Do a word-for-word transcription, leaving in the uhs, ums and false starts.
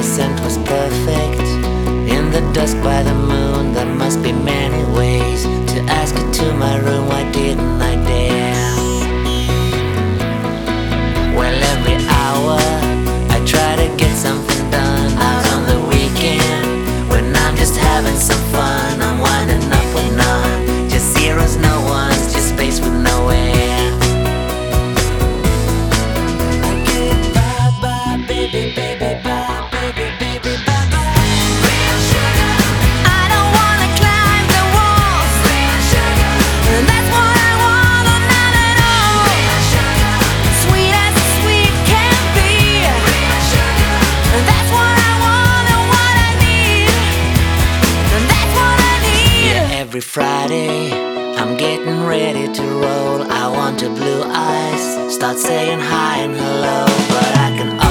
scent was perfect. In the dusk by the moon, there must be many ways to ask you to my room. Why didn't I dare? Well, every hour I try to get something done. Out on the weekend, when I'm just having some fun, I'm winding up with none. Just zeros, no ones, just space with no air. I get bye bye, baby, baby, bye, baby, baby, bye bye. Real sugar, I don't wanna climb the walls. real sugar, That's what I want, or not at all. real sugar, Sweet as sweet can be. real sugar. That's what I want and what I need. That's what I need. Yeah, every Friday I'm getting ready to roll. I want your blue eyes, start saying hi and hello, but I can